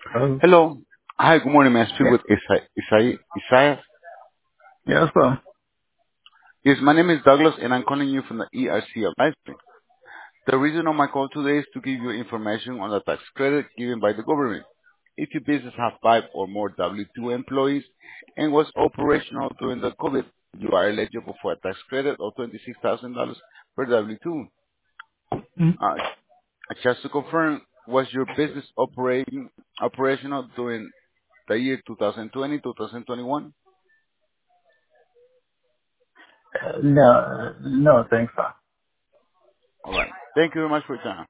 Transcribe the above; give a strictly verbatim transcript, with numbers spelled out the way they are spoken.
Oh, Hello. Hi, good morning. May I speak yeah, with Isai, Isai, Isaiah? yeah, so, Yes, my name is Douglas, and I'm calling you from the E R C of Livestream. The reason of my call today is to give you information on the tax credit given by the government. If your business has five or more W two employees and was operational during the COVID, you are eligible for a tax credit of twenty-six thousand dollars per W two. mm, Uh, just to confirm, was your business operating operational during the year twenty twenty, twenty twenty-one? uh, no, no, thanks, sir. All right. Thank you very much for your time.